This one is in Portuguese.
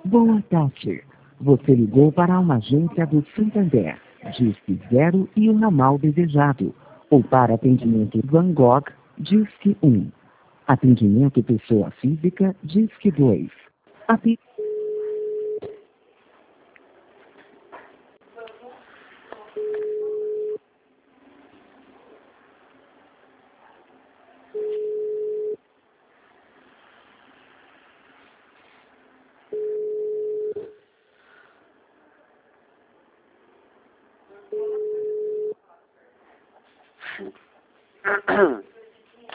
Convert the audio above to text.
Boa tarde. Você ligou para uma agência do Santander. Disque 0 e o ramal desejado. Ou para atendimento Van Gogh, Disque 1. Atendimento pessoa física, Disque 2.